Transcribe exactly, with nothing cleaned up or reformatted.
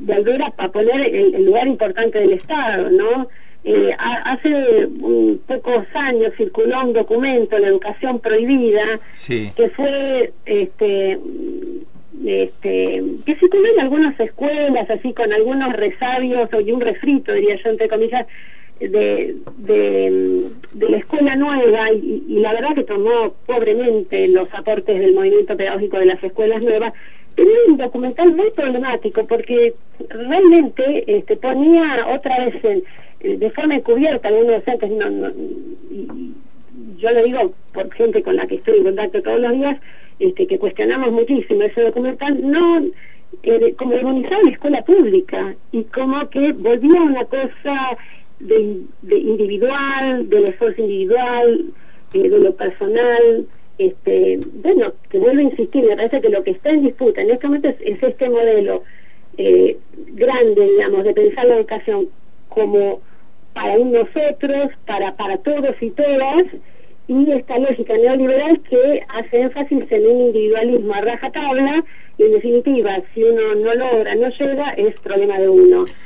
volver a, a poner el, el lugar importante del Estado, ¿no? Eh, a, hace um, pocos años circuló un documento, la educación prohibida, sí. que fue este este que circuló en algunas escuelas, así con algunos resabios y un refrito, diría yo, entre comillas, de, de, de la escuela nueva, y, y la verdad que tomó pobremente los aportes del movimiento pedagógico de las escuelas nuevas. Tenía un documental muy problemático porque realmente este, ponía otra vez en, de forma encubierta a algunos docentes, no, no, y yo lo digo por gente con la que estoy en contacto todos los días, este, que cuestionamos muchísimo ese documental, no eh, como demonizaba la escuela pública y como que volvía una cosa de, de individual, del esfuerzo individual, eh, de lo personal. Este, bueno, que vuelvo a insistir, me parece que lo que está en disputa en este momento es, es este modelo eh, grande, digamos, de pensar la educación como para un nosotros, para, para todos y todas, y esta lógica neoliberal que hace énfasis en un individualismo a rajatabla, y en definitiva, si uno no logra, no llega, es problema de uno.